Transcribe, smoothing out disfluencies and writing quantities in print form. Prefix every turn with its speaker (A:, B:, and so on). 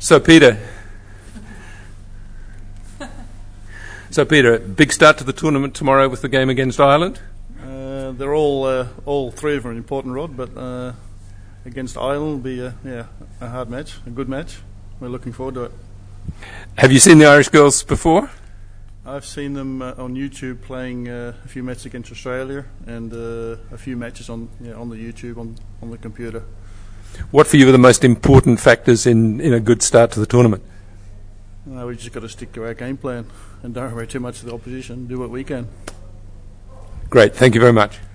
A: So Peter, big start to the tournament tomorrow with the game against Ireland.
B: They're all three of them important, Rod, but against Ireland will be a hard match, a good match. We're looking forward to it.
A: Have you seen the Irish girls before?
B: I've seen them on YouTube playing a few matches against Australia and a few matches on the YouTube on the computer.
A: What for you are the most important factors in a good start to the tournament?
B: We just got to stick to our game plan and don't worry too much of the opposition. Do what we can.
A: Great, thank you very much.